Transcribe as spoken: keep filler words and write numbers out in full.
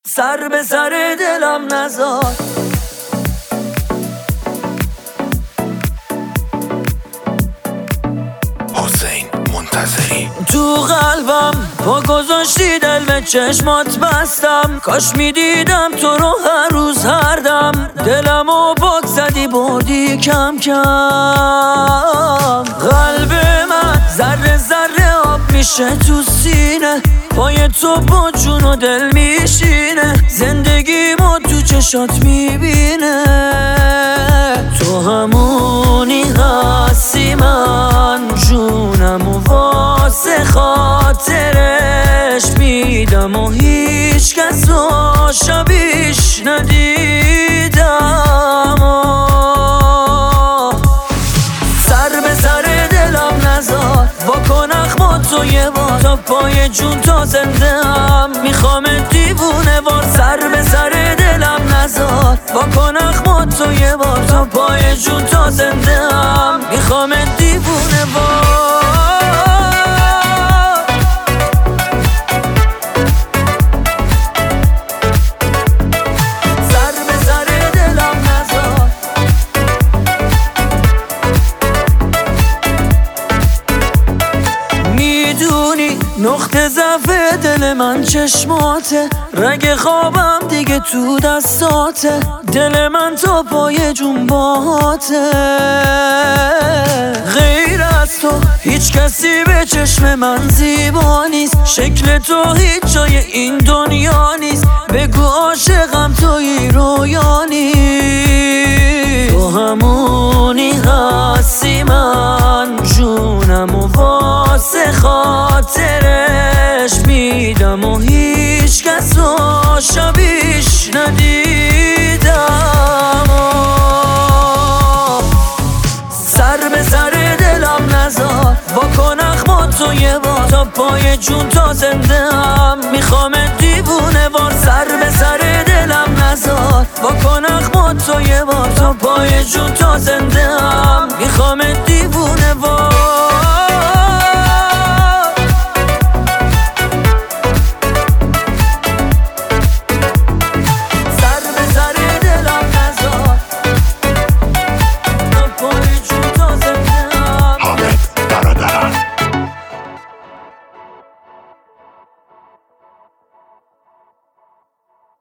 سر به سر دلم نذار. حسین منتظری. تو قلبم پا گذاشتی، دل به چشمات بستم. کاش میدیدم تو رو هر روز هر دم. دلمو پاک زدی بردی کم کم. قلب من ذره ذره آب میشه تو سینه. پای تو با جون و دل میشینه. زندگیمو تو چشات میبینه. تو همونی هستی، من جونم و واسه خاطرش میدم و هیچ کس رو شبیش ندیدم. سر به سر دلم نذار، واکن اخما تو یه بار. تا پای جون تا زنده هم میخوام دیوونه وار. سر به سر دلم نذار، واکن اخما تو یه بار. تا پای جون تا زنده هم میخوام دیوونه وار. سر به سر دلم نذار. میدونی نقطه ضعف دل من چشماته. رگ خوابم دیگه تو دستاته. دل من تا پای جون باهاته. غیر از تو هیچ کسی به چشم من زیبا نیست. شکل تو هیچ جای این دنیا نیست. بگو عاشقم تویی رویا نیست. تو همونی هستی، من جونم و واسه خاطرش میدم و هیچ کس رو شبیش ندیدم. سر به سر دلم نذار، واکن اخما تو یه بار. تا پای جون تا زنده هم میخوام دیوونه وار. سر به سر دلم نذار، واکن اخما تو یه بار. تا پای جون تا زنده هم میخوام دیوونه وار.